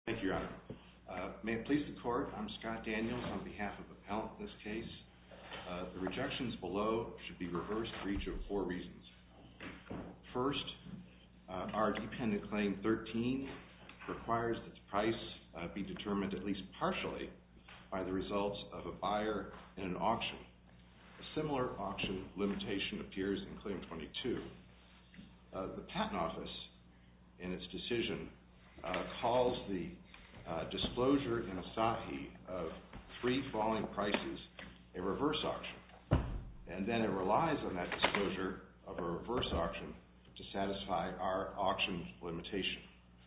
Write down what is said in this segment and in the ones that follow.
Thank you, Your Honor. May it please the Court, I'm Scott Daniels on behalf of the appellant in this case. The rejections below should be reversed for each of four reasons. First, our dependent claim 13 requires that the price be determined at least partially by the results of a buyer in an auction. A similar auction limitation appears in Claim 22. The Patent Office, in its decision, calls the disclosure in Asahi of three falling prices a reverse auction, and then it relies on that disclosure of a reverse auction to satisfy our auction limitation.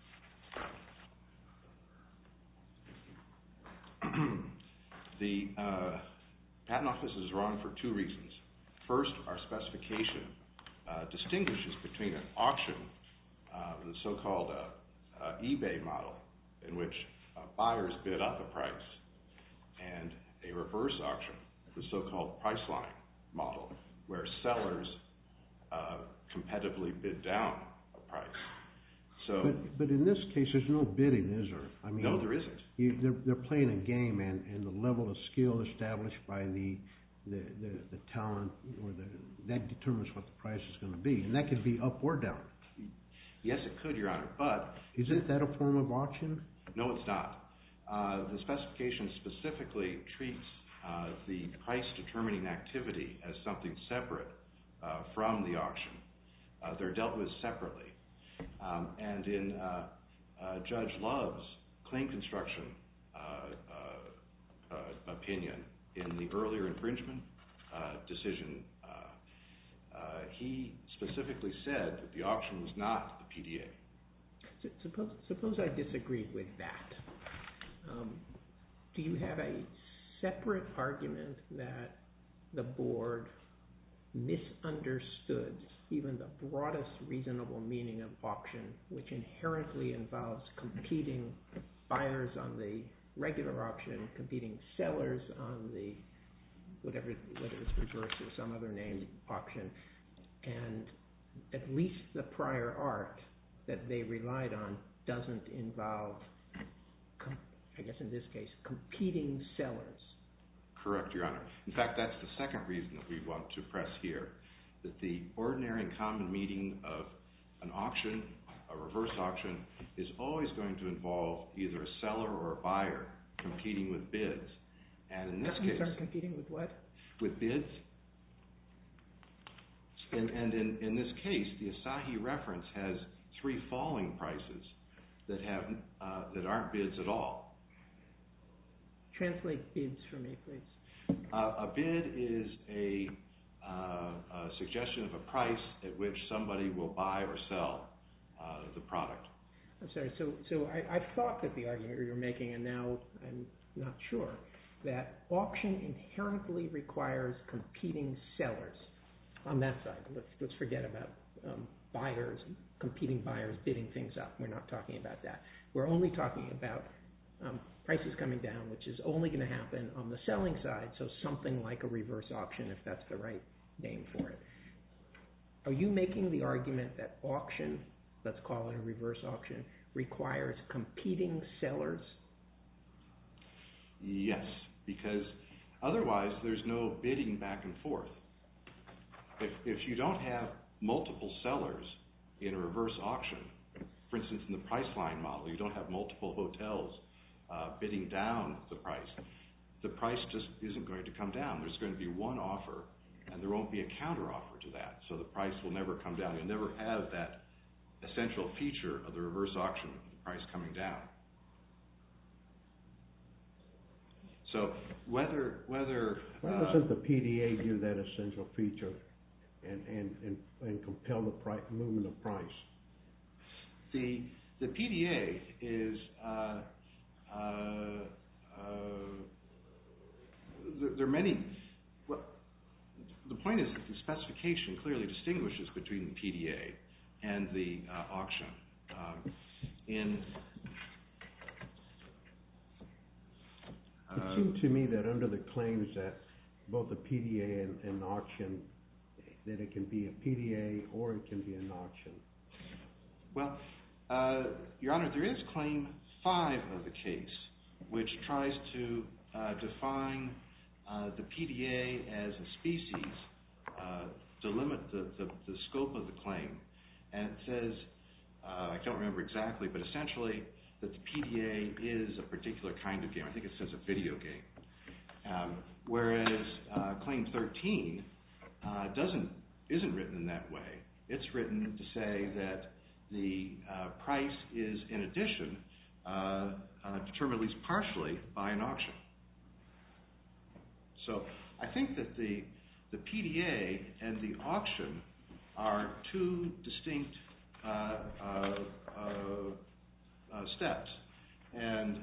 The Patent Office is wrong for two reasons. First, our specification distinguishes between an auction, the so-called eBay model, in which buyers bid up a price, and a reverse auction, the so-called Priceline model, where sellers competitively bid down a price. But in this case, there's no bidding, is there? No, there isn't. They're playing a game, and the level of skill established by the talent, that determines what the price is going to be, and that could be up or down. Yes, it could, Your Honor, but... Isn't that a form of auction? No, it's not. The specification specifically treats the price-determining activity as something separate from the auction. They're dealt with separately. And in Judge Love's claim construction opinion in the earlier infringement decision, he specifically said that the auction was not the PDA. Suppose I disagreed with that. Do you have a separate argument that the board misunderstood even the broadest reasonable meaning of auction, which inherently involves competing buyers on the regular auction, competing sellers on the, whether it's reverse or some other named auction, and at least the prior art that they relied on doesn't involve, I guess in this case, competing sellers? Correct, Your Honor. In fact, that's the second reason that we want to press here, that the ordinary and common meaning of an auction, a reverse auction, is always going to involve either a seller or a buyer competing with bids. And in this case... Competing with what? With bids. And in this case, the Asahi reference has three falling prices that aren't bids at all. Translate bids for me, please. A bid is a suggestion of a price at which somebody will buy or sell the product. I'm sorry, so I thought that the argument you were making, and now I'm not sure, that auction inherently requires competing sellers on that side. Let's forget about buyers, competing buyers bidding things up. We're not talking about that. We're only talking about prices coming down, which is only going to happen on the selling side, so something like a reverse auction, if that's the right name for it. Are you making the argument that auction, let's call it a reverse auction, requires competing sellers? Yes, because otherwise there's no bidding back and forth. If you don't have multiple sellers in a reverse auction, for instance in the Priceline model, you don't have multiple hotels bidding down the price just isn't going to come down. There's going to be one offer, and there won't be a counter offer to that, so the price will never come down. You'll never have that essential feature of the reverse auction, the price coming down. So why doesn't the PDA do that essential feature and compel the movement of price? The PDA is there are many. Well, the point is that the specification clearly distinguishes between the PDA and the auction. It seemed to me that under the claims that both the PDA and auction, that it can be a PDA or it can be an auction. Well, Your Honor, there is claim 5 of the case, which tries to define the PDA as a species to limit the scope of the claim. And it says, I don't remember exactly, but essentially that the PDA is a particular kind of game. I think it says a video game. Whereas Claim 13 isn't written in that way. It's written to say that the price is, in addition, determined at least partially by an auction. So I think that the PDA and the auction are two distinct steps. And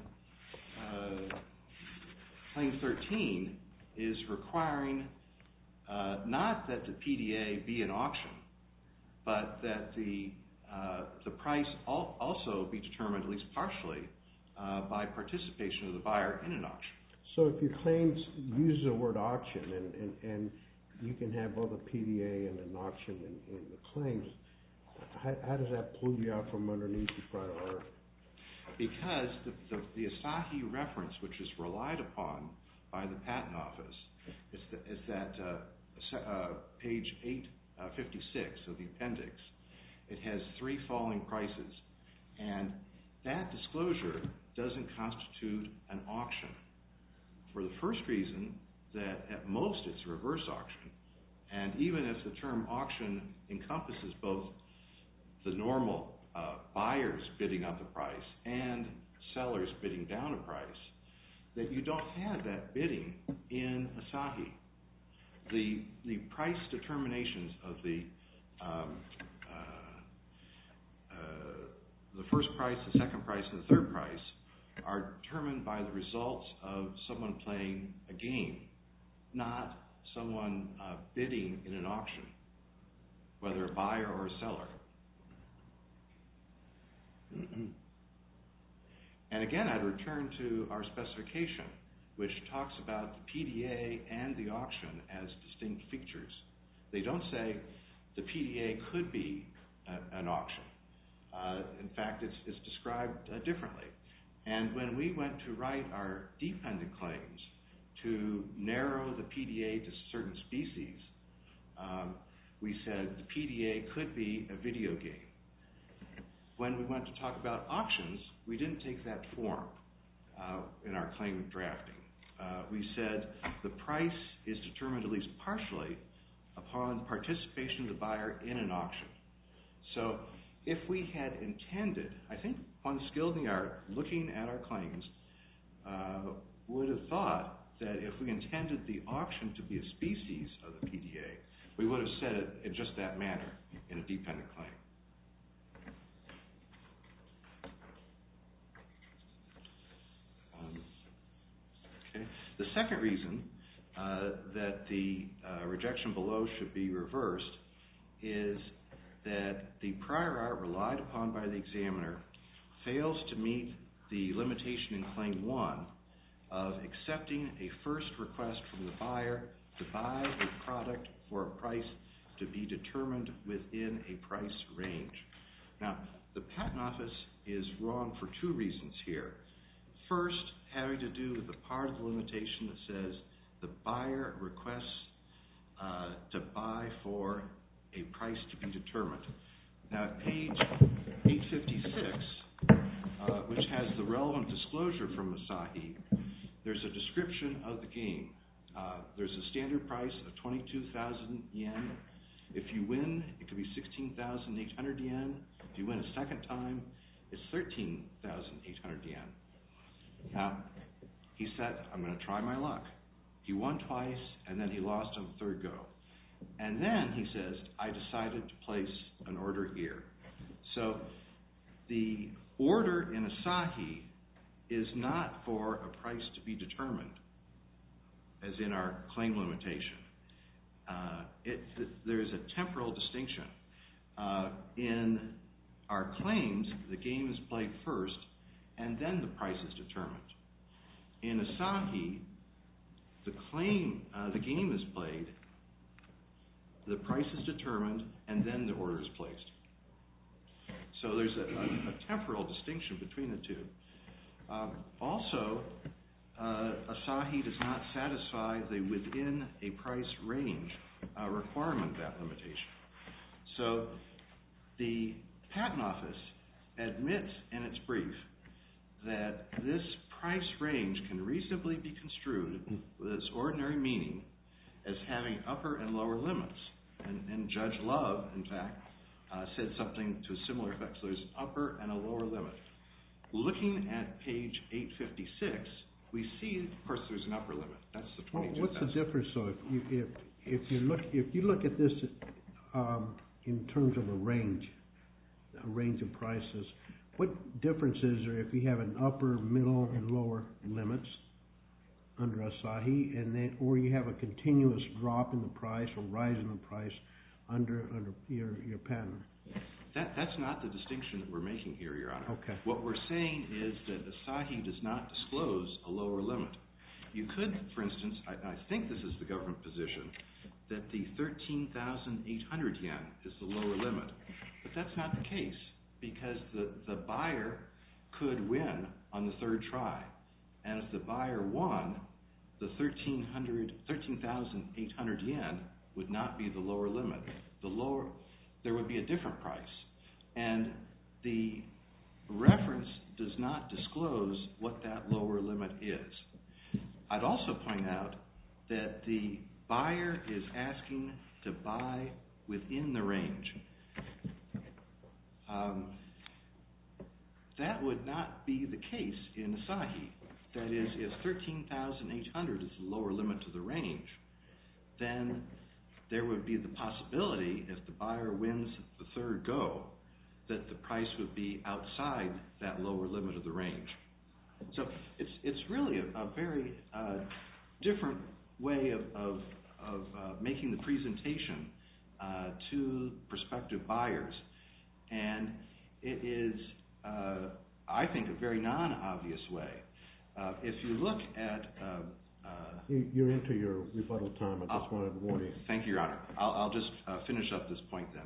Claim 13 is requiring not that the PDA be an auction, but that the price also be determined at least partially by participation of the buyer in an auction. So if your claims use the word auction and you can have both a PDA and an auction in the claims, how does that pull you out from underneath the prior art? Because the Asahi reference, which is relied upon by the Patent Office, is that page 856 of the appendix. It has 3 falling prices, and that disclosure doesn't constitute an auction. For the first reason, that at most it's a reverse auction, and even if the term auction encompasses both the normal buyers bidding up the price and sellers bidding down a price, that you don't have that bidding in Asahi. The price determinations of the first price, the second price, and the third price are determined by the results of someone playing a game, not someone bidding in an auction, whether a buyer or a seller. And again, I'd return to our specification, which talks about the PDA and the auction as distinct features. They don't say the PDA could be an auction. In fact, it's described differently. And when we went to write our dependent claims to narrow the PDA to certain species, we said the PDA could be a video game. When we went to talk about auctions, we didn't take that form in our claim drafting. We said the price is determined at least partially upon participation of the buyer in an auction. So if we had intended, I think one skilled in the art looking at our claims would have thought that if we intended the auction to be a species of the PDA, we would have said it in just that manner in a dependent claim. The second reason that the rejection below should be reversed is that the prior art relied upon by the examiner fails to meet the limitation in Claim 1 of accepting a first request from the buyer to buy a product for a price to be determined within a price range. Now, the Patent Office is wrong for 2 reasons here. First, having to do with the part of the limitation that says the buyer requests to buy for a price to be determined. Now, at page 856, which has the relevant disclosure from Asahi, there's a description of the game. There's a standard price of 22,000 yen. If you win, it could be 16,800 yen. If you win a second time, it's 13,800 yen. Now, he said, I'm going to try my luck. He won twice, and then he lost on the third go. And then he says, I decided to place an order here. So the order in Asahi is not for a price to be determined, as in our claim limitation. There is a temporal distinction. In our claims, the game is played first, and then the price is determined. In Asahi, the game is played, the price is determined, and then the order is placed. So there's a temporal distinction between the two. Also, Asahi does not satisfy the within a price range requirement of that limitation. So the Patent Office admits in its brief that this price range can reasonably be construed with its ordinary meaning as having upper and lower limits. And Judge Love, in fact, said something to a similar effect. So there's an upper and a lower limit. Looking at page 856, we see, of course, there's an upper limit. That's the 22,000. What's the difference, though, if you look at this in terms of a range of prices? What difference is there if you have an upper, middle, and lower limits under Asahi, or you have a continuous drop in the price or rise in the price under your patent? That's not the distinction that we're making here, Your Honor. Okay. What we're saying is that Asahi does not disclose a lower limit. You could, for instance, I think this is the government position, that the 13,800 yen is the lower limit. But that's not the case, because the buyer could win on the third try. And if the buyer won, the 13,800 yen would not be the lower limit. There would be a different price. And the reference does not disclose what that lower limit is. I'd also point out that the buyer is asking to buy within the range. That would not be the case in Asahi. That is, if 13,800 is the lower limit to the range, then there would be the possibility, if the buyer wins the third go, that the price would be outside that lower limit of the range. So it's really a very different way of making the presentation to prospective buyers. And it is, I think, a very non-obvious way. If you look at... You're into your rebuttal time. I just wanted to warn you. Thank you, Your Honor. I'll just finish up this point then.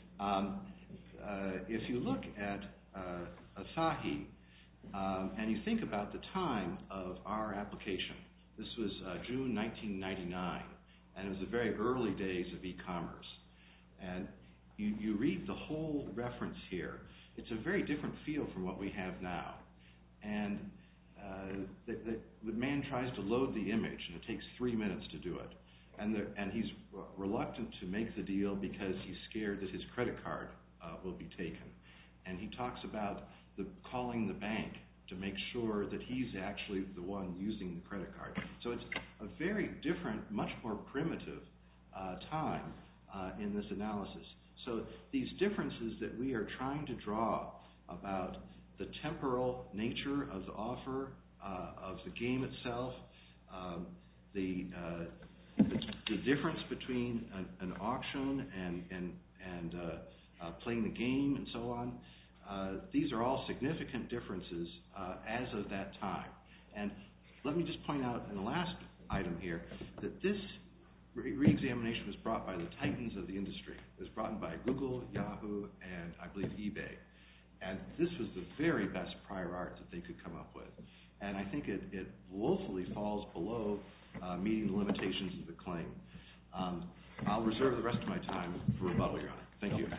If you look at Asahi, and you think about the time of our application, this was June 1999, and it was the very early days of e-commerce. And you read the whole reference here. It's a very different feel from what we have now. And the man tries to load the image, and it takes 3 minutes to do it. And he's reluctant to make the deal because he's scared that his credit card will be taken. And he talks about calling the bank to make sure that he's actually the one using the credit card. So it's a very different, much more primitive time in this analysis. So these differences that we are trying to draw about the temporal nature of the offer, of the game itself, the difference between an auction and playing the game and so on, these are all significant differences as of that time. And let me just point out in the last item here that this re-examination was brought by the titans of the industry. It was brought in by Google, Yahoo, and I believe eBay. And this was the very best prior art that they could come up with. And I think it woefully falls below meeting the limitations of the claim. I'll reserve the rest of my time for rebuttal, Your Honor. Thank you.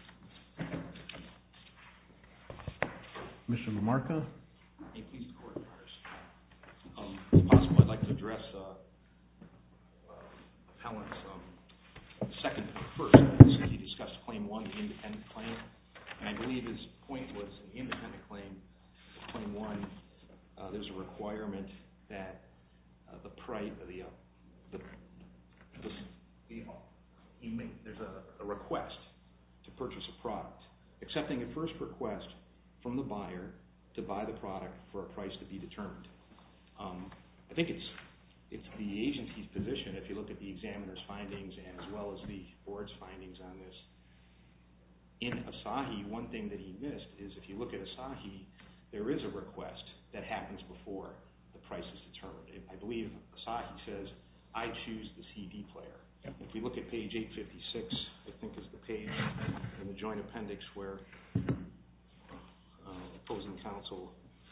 Mr. Lamarca? May it please the Court, Your Honors. If possible, I'd like to address Appellant's second point first. He discussed Claim 1, the independent claim. And I believe his point was in the independent claim, Claim 1, there's a requirement that the price, there's a request to purchase a product, accepting a first request from the buyer to buy the product for a price to be determined. I think it's the agency's position, if you look at the examiner's findings and as well as the board's findings on this. In Asahi, one thing that he missed is if you look at Asahi, there is a request that happens before the price is determined. I believe Asahi says, I choose the CD player. If we look at page 856, I think is the page in the joint appendix where opposing counsel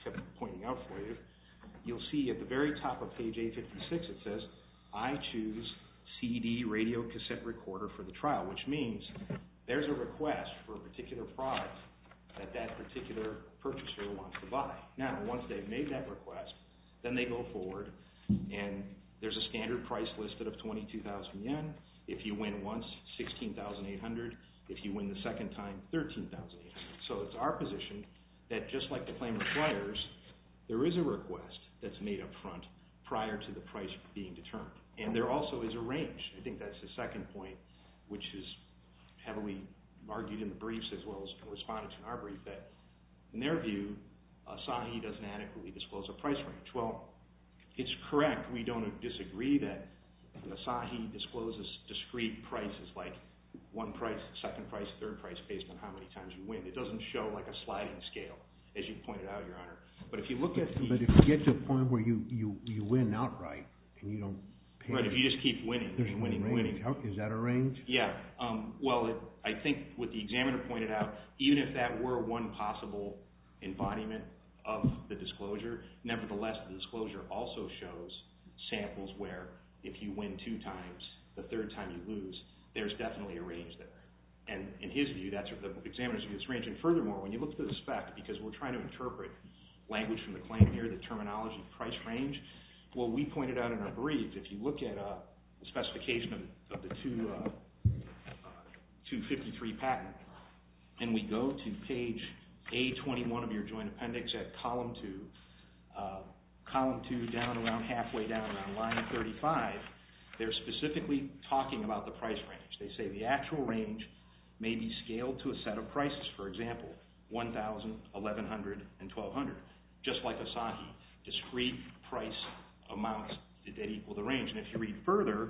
kept pointing out for you, you'll see at the very top of page 856 it says, I choose CD radio cassette recorder for the trial, which means there's a request for a particular product that particular purchaser wants to buy. Now, once they've made that request, then they go forward and there's a standard price listed of 22,000 yen. If you win once, 16,800. If you win the second time, 13,800. So it's our position that just like the claim requires, there is a request that's made up front prior to the price being determined. And there also is a range. I think that's the second point, which is heavily argued in the briefs as well as responded to in our brief, that in their view, Asahi doesn't adequately disclose a price range. Well, it's correct. We don't disagree that Asahi discloses discrete prices like one price, second price, third price based on how many times you win. It doesn't show like a sliding scale, as you pointed out, Your Honor. But if you look at But if you get to a point where you win outright and you don't pay... Right, if you just keep winning, winning. Is that a range? Yeah. I think what the examiner pointed out, even if that were one possible embodiment of the disclosure, nevertheless, the disclosure also shows samples where if you win 2 times, the third time you lose, there's definitely a range there. And in his view, that's the examiner's view, this range. And furthermore, when you look at the spec, because we're trying to interpret language from the claim here, the terminology price range, well, we pointed out in our brief, if you look at the specification of the 253 patent, and we go to page A21 of your joint appendix at column 2 down around halfway down around line 35, they're specifically talking about the price range. They say the actual range may be scaled to a set of prices, for example, 1,000, 1,100, and 1,200, just like Asahi, discrete price amounts that equal the range. And if you read further,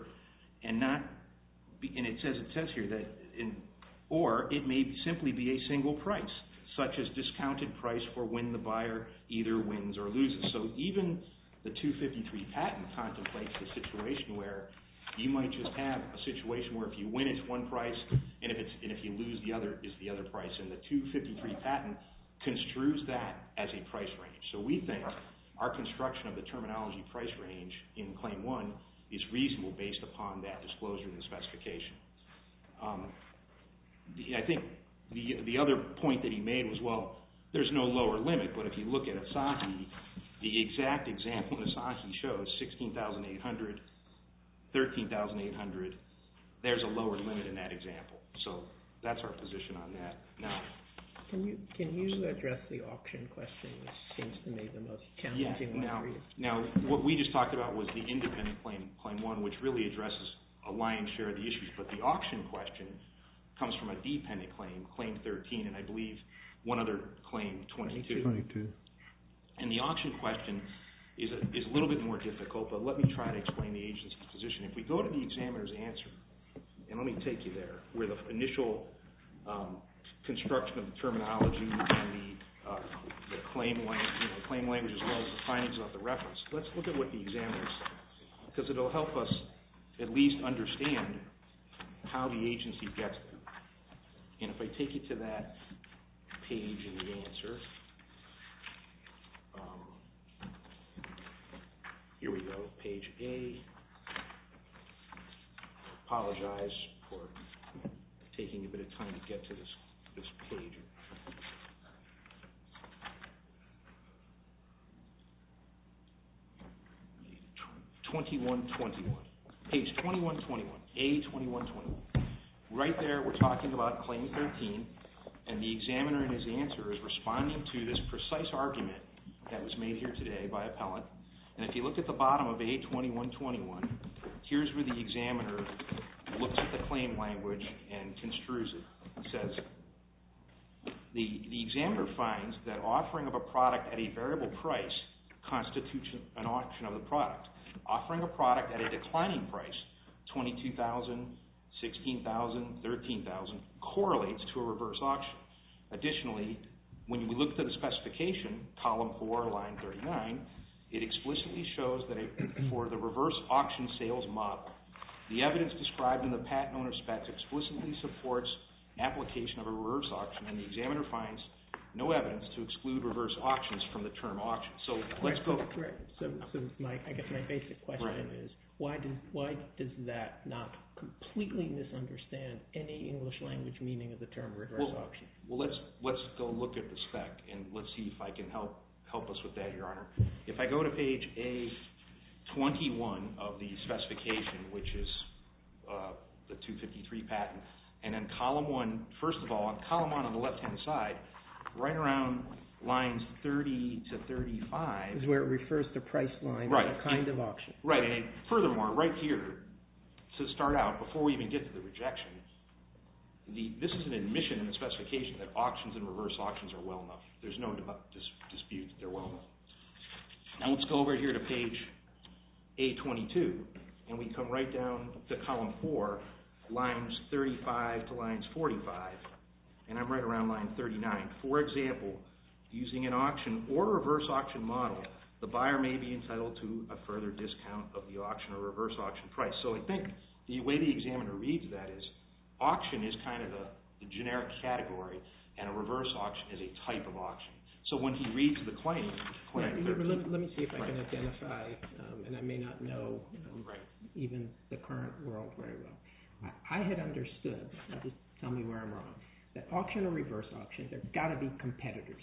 it says here that, or it may simply be a single price, such as discounted price for when the buyer either wins or loses. So even the 253 patent contemplates the situation where you might just have a situation where if you win, it's one price, and if you lose, the other is the other price. And the 253 patent construes that as a price range. So we think our construction of the terminology price range in Claim 1 is reasonable based upon that disclosure in the specification. I think the other point that he made was, well, there's no lower limit, but if you look at Asahi, the exact example in Asahi shows 16,800, 13,800. There's a lower limit in that example. So that's our position on that. Now, can you address the auction question, which seems to me the most challenging one for you? Now, what we just talked about was the independent claim 1, which really addresses a lion's share of the issues. But the auction question comes from a dependent claim, Claim 13, and I believe one other claim, 22. And the auction question is a little bit more difficult, but let me try to explain the agency's position. If we go to the examiner's answer, and let me take you there, where the initial construction of the terminology and the claim language as well as the findings about the reference, let's look at what the examiner said, because it'll help us at least understand how the agency gets there. And if I take you to that page in the answer, here we go, page A. Apologize for taking a bit of time to get to this page. Page 2121, A2121. Right there, we're talking about Claim 13, and the examiner in his answer is responding to this precise argument that was made here today by appellant. And if you look at the bottom of A2121, here's where the examiner looks at the claim language and construes it. It says, the examiner finds that offering of a product at a variable price constitutes an auction of the product. Offering a product at a declining price, 22,000, 16,000, 13,000, correlates to a reverse auction. Additionally, when we look at the specification, column 4, line 39, it explicitly shows that for the reverse auction sales model, the evidence described in the patent owner specs explicitly supports application of a reverse auction, and the examiner finds no evidence to exclude reverse auctions from the term auction. So let's go. Correct. So I guess my basic question is, why does that not completely misunderstand any English language meaning of the term reverse auction? Well, let's go look at the spec and let's see if I can help us with that, Your Honor. If I go to page A21 of the specification, which is the 253 patent, and then column 1, first of all, on column 1 on the left-hand side, right around lines 30 to 35 is where it refers to price line as a kind of auction. Right, and furthermore, right here, to start out, before we even get to the rejection, this is an admission in the specification that auctions and reverse auctions are well known. There's no dispute that they're well known. Now let's go over here to page A22, and we come right down to column 4, lines 35 to lines 45, and I'm right around line 39. For example, using an auction or reverse auction model, the buyer may be entitled to a further discount of the auction or reverse auction price. So I think the way the examiner reads that is auction is kind of the generic category, and a reverse auction is a type of auction. So when he reads the claim, let me see if I can identify, and I may not know even the current world very well. I had understood, just tell me where I'm wrong, that auction or reverse auction, there have got to be competitors.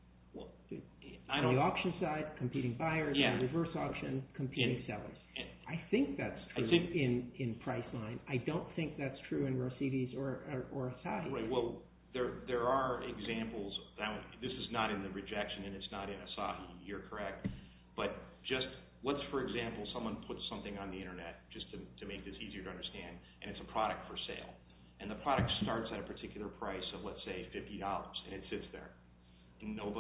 On the auction side, competing buyers, on the reverse auction, competing sellers. I think that's true in Priceline. I don't think that's true in Rosides or Asahi. Right, well, there are examples. This is not in the rejection and it's not in Asahi, you're correct. But just, let's, for example, someone puts something on the internet, just to make this easier to understand, and it's a product for sale. And the product starts at a particular price of, let's say, $50, and it sits there. And no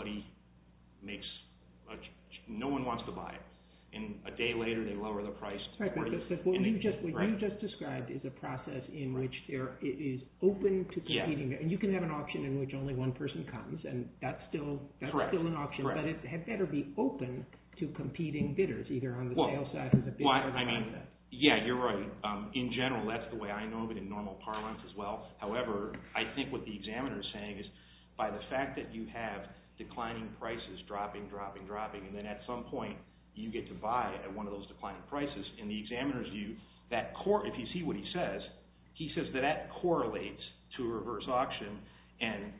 one wants to buy it. And a day later, they lower the price to $40. But what you just described is a process in which it is open to competing. And you can have an auction in which only one person comes, and that's still an auction. Correct. But it had better be open to competing bidders, either on the sale side or the bid or the buy side. Yeah, you're right. In general, that's the way I know of it in normal parlance as well. However, I think what the examiner is saying is by the fact that you have declining prices dropping, and then at some point you get to buy at one of those declining prices, in the examiner's view, if you see what he says that correlates to a reverse auction, and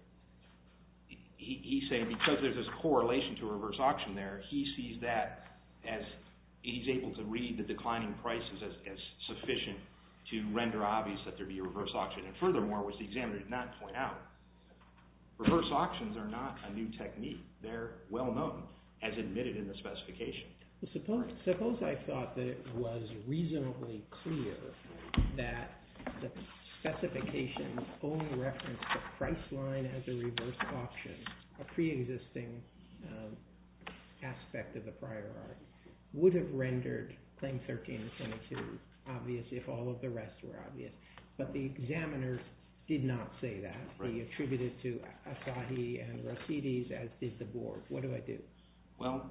he's saying because there's this correlation to a reverse auction there, he sees that as he's able to read the declining prices as sufficient to render obvious that there be a reverse auction. And furthermore, which the examiner did not point out, reverse auctions are not a new technique. They're well known, as admitted in the specification. Suppose I thought that it was reasonably clear that the specification's own reference to Priceline as a reverse auction, a pre-existing aspect of the prior art, would have rendered Claim 13 and 22 obvious if all of the rest were obvious. But the examiner did not say that. Right. He attributed to Asahi and Rosides, as did the board. What do I do? Well,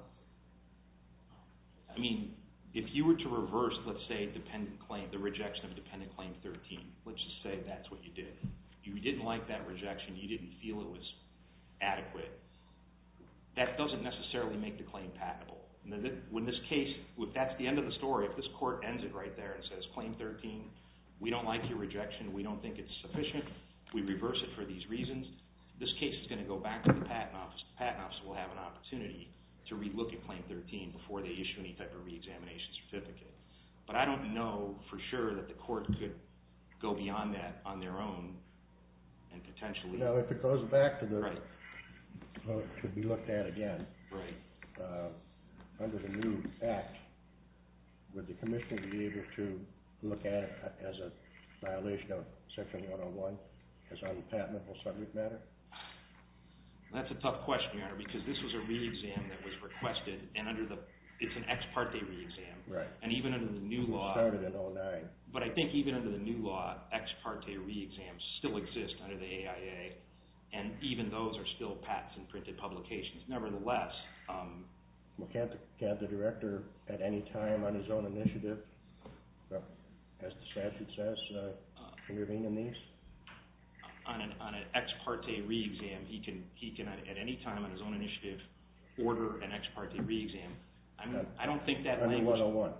I mean, if you were to reverse, let's say, the rejection of dependent claim 13, let's just say that's what you did. You didn't like that rejection. You didn't feel it was adequate. That doesn't necessarily make the claim patentable. When this case, if that's the end of the story, if this court ends it right there and says, Claim 13, we don't like your rejection, we don't think it's sufficient, we reverse it for these reasons, this case is going to go back to the Patent Office. The Patent Office will have an opportunity to relook at Claim 13 before they issue any type of reexamination certificate. But I don't know for sure that the court could go beyond that on their own and potentially... Now, if it goes back to the... Right. Well, it could be looked at again. Right. Under the new Act, would the Commissioner be able to look at it as a violation of Section 101 as unpatentable subject matter? That's a tough question, Your Honor, because this was a re-exam that was requested, and it's an ex parte re-exam. Right. And even under the new law... It started in 09. But I think even under the new law, ex parte re-exams still exist under the AIA, and even those are still patents and printed publications. Nevertheless... Well, can't the director at any time on his own initiative, as the statute says, intervene in these? on an ex parte re-exam, he can at any time on his own initiative order an ex parte re-exam. I don't think that language... Under 101.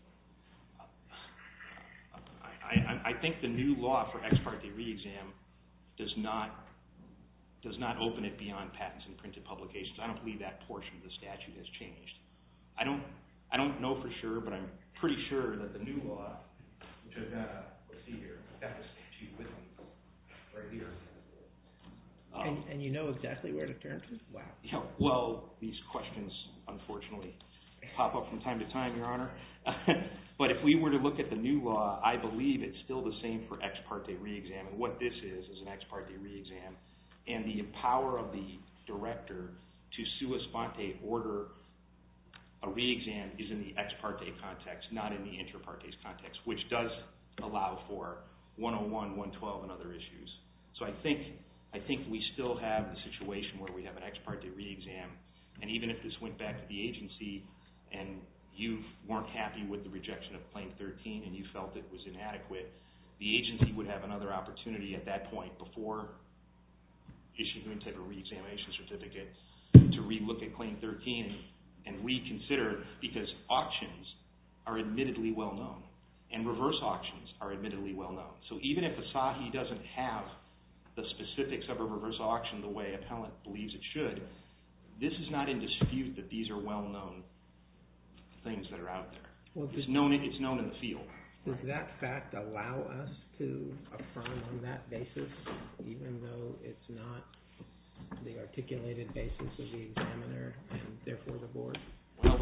I think the new law for ex parte re-exam does not open it beyond patents and printed publications. I don't believe that portion of the statute has changed. I don't know for sure, but I'm pretty sure that the new law, which I've got, let's see here, I've got the statute with me right here. And you know exactly where to turn to? Wow. Yeah, well, these questions, unfortunately, pop up from time to time, Your Honor. But if we were to look at the new law, I believe it's still the same for ex parte re-exam. And what this is an ex parte re-exam. And the power of the director to sua sponte order a re-exam is in the ex parte context, not in the inter partes context, which does allow for 101, 112, and other issues. So I think we still have the situation where we have an ex parte re-exam, and even if this went back to the agency and you weren't happy with the rejection of Claim 13 and you felt it was inadequate, the agency would have another opportunity at that point before issuing a type of re-examination certificate to re-look at Claim 13 and reconsider, because auctions are admittedly well known and reverse auctions are admittedly well known. So even if Asahi doesn't have the specifics of a reverse auction the way appellant believes it should, this is not in dispute that these are well-known things that are out there. Well, it's known in the field. Does that fact allow us to affirm on that basis, even though it's not the articulated basis of the examiner and therefore the board? Well,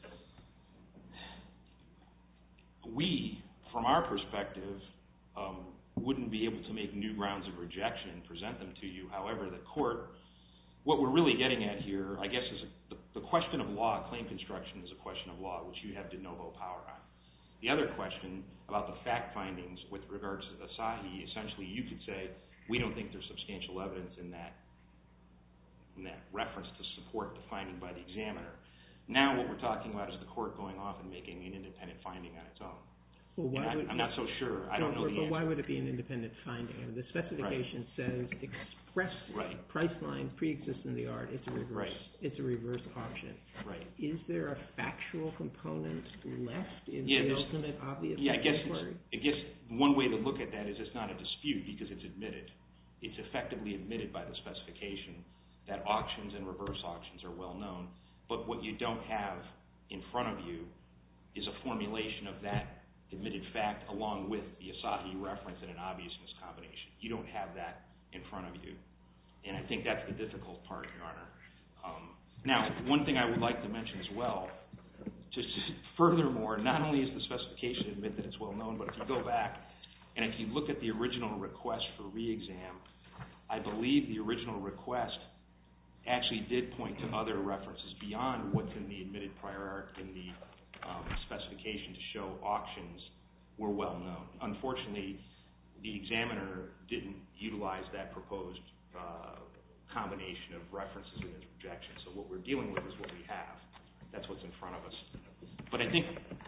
we, from our perspective, wouldn't be able to make new grounds of rejection and present them to you. However, the court, what we're really getting at here, I guess, is the question of law. Claim construction is a question of law, which you have de novo power on. The other question about the fact findings with regards to Asahi, essentially you could say, we don't think there's substantial evidence in that reference to support the finding by the examiner. Now what we're talking about is the court going off and making an independent finding on its own. Well, I'm not so sure. I don't know the answer. But why would it be an independent finding? I mean, the specification says expressly price line pre-exists in the art. It's a reverse. It's a reverse auction. Right. Is there a factual component left in the ultimate obvious inquiry? I guess one way to look at that is it's not a dispute because it's admitted. It's effectively admitted by the specification that auctions and reverse auctions are well known. But what you don't have in front of you is a formulation of that admitted fact along with the Asahi reference and an obviousness combination. You don't have that in front of you. And I think that's the difficult part, Your Honor. Now, one thing I would like to mention as well, just furthermore, not only is the specification admit that it's well known, but if you go back and if you look at the original request for re-exam, I believe the original request actually did point to other references beyond what's in the admitted prior art in the specification to show auctions were well known. Unfortunately, the examiner didn't utilize that proposed combination of references in his rejection. So what we're dealing with is what we have. That's what's in front of us. But I think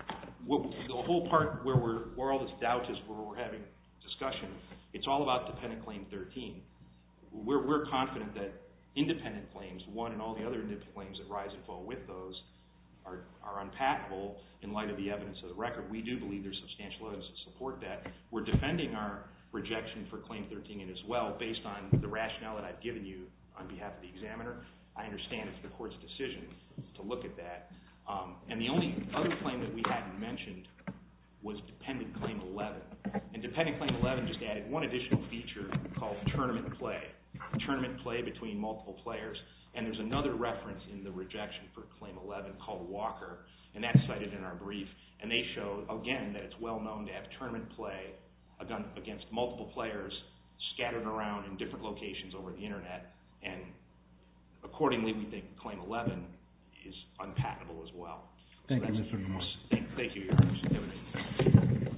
the whole part where all this doubt is, where we're having discussion, it's all about dependent claim 13. We're confident that independent claims, 1 and all the other independent claims that rise and fall with those, are unpatentable in light of the evidence of the record. We do believe there's substantial evidence to support that. We're defending our rejection for Claim 13 as well based on the rationale that I've given you on behalf of the examiner. I understand it's the court's decision to look at that. And the only other claim that we hadn't mentioned was Dependent Claim 11. And Dependent Claim 11 just added one additional feature called tournament play. Tournament play between multiple players. And there's another reference in the rejection for Claim 11 called Walker, and that's cited in our brief. And they show, again, that it's well known to have tournament play against multiple players scattered around in different locations over the internet. And accordingly, we think Claim 11 is unpatentable as well. Thank you, Mr. Moore. Thank you, Your Honor.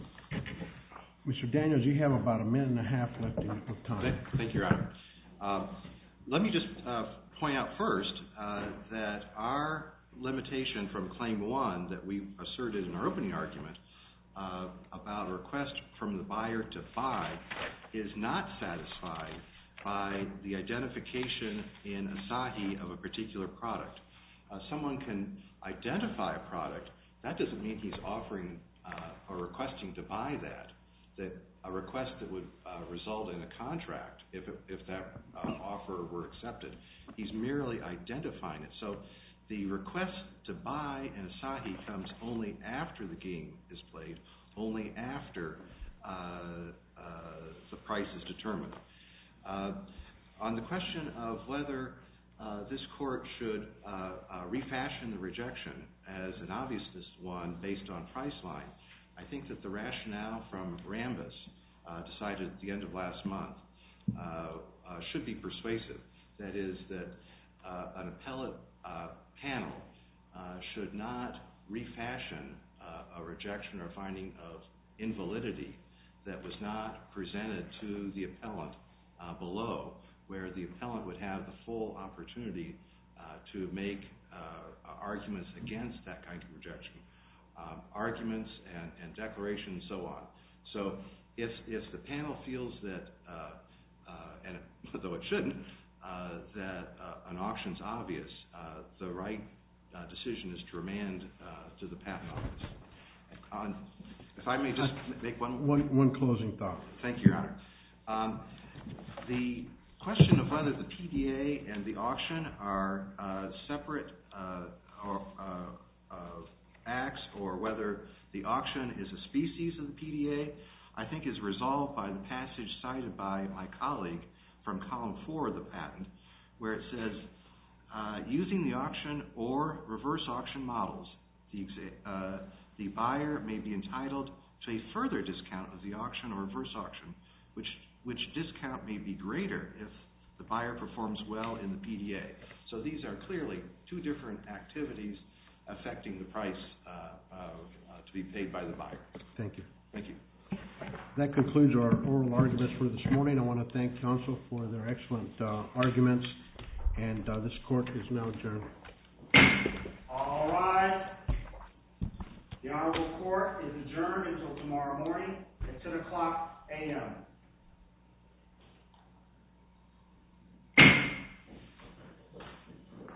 Mr. Daniels, you have about a minute and a half left of time. Thank you, Your Honor. Let me just point out first that our limitation from Claim 1 that we asserted in our opening argument about a request from the buyer to buy is not satisfied by the identification in Asahi of a particular product. Someone can identify a product. That doesn't mean he's offering or requesting to buy that a request that would result in a contract if that offer were accepted. He's merely identifying it. So the request to buy in Asahi comes only after the game is played, only after the price is determined. On the question of whether this court should refashion the rejection as an obviousness one based on price line, I think that the rationale from Rambus, decided at the end of last month, should be persuasive. That is that an appellate panel should not refashion a rejection or finding of invalidity that was not presented to the appellant below, where the appellant would have the full opportunity to make arguments against that kind of rejection, arguments and declarations and so on. So if the panel feels that, and though it shouldn't, that an auction's obvious, the right decision is to remand to the patent office. If I may just make one closing thought. Thank you, Your Honor. The question of whether the PDA and the auction are separate acts, or whether the auction is a species of the PDA, I think is resolved by the passage cited by my colleague from column 4 of the patent, where it says, using the auction or reverse auction models, the buyer may be entitled to a further discount of the auction or reverse auction, which discount may be greater if the buyer performs well in the PDA. So these are clearly two different activities affecting the price to be paid by the buyer. Thank you. Thank you. That concludes our oral arguments for this morning. I want to thank counsel for their excellent arguments, and this court is now adjourned. All rise. The Honorable Court is adjourned until tomorrow morning at 10 o'clock a.m.